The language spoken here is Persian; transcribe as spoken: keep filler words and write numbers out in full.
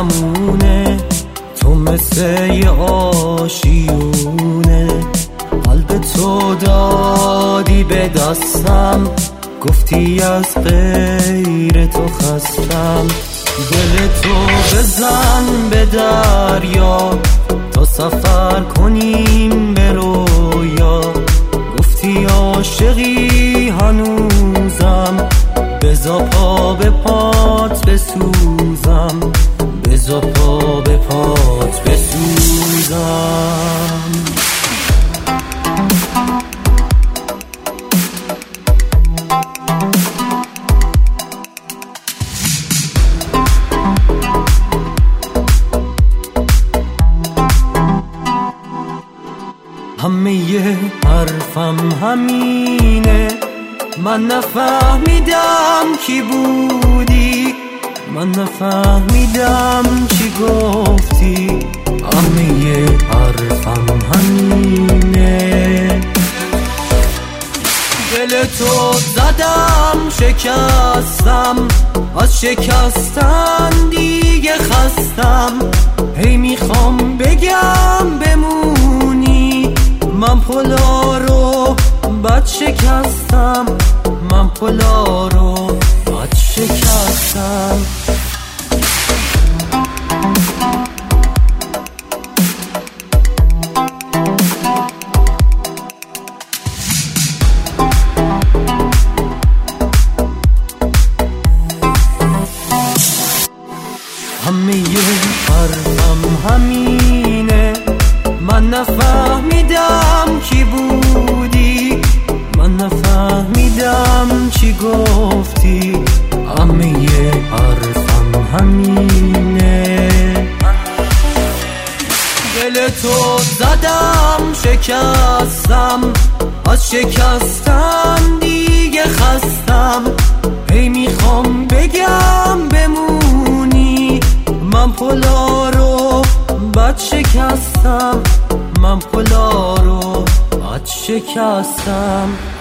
نمونه، تو مثل یه آشیونه. قلب تو دادی به دستم، گفتی از غیر تو خستم. دل تو بزن به دریا، تا سفر کنیم به رویا. گفتی عاشقی هنوزم، بذار پا به پات بسوزم، بذار پا به پات بسوزم. همه یه حرفم همینه، من نفهمیدم کی بودی، من نفهمیدم چی گفتی. همه یه حرفم همینه، دل تو زدم شکستم، از شکستن دیگه خستم. هی میخوام بگم بمونی، من پلا رو بد شکستم، من پلا رو بد شکستم. همه یه حرفم همینه، من نفهمیدم کی بودی، من نفهمیدم چی گفتی. همه یه حرفم همینه، دل تو زدم شکستم، از شکستن دیگه خستم. هی میخوام بگم بمونی، من پلا رو بد شکستم، من پلا رو بد شکستم.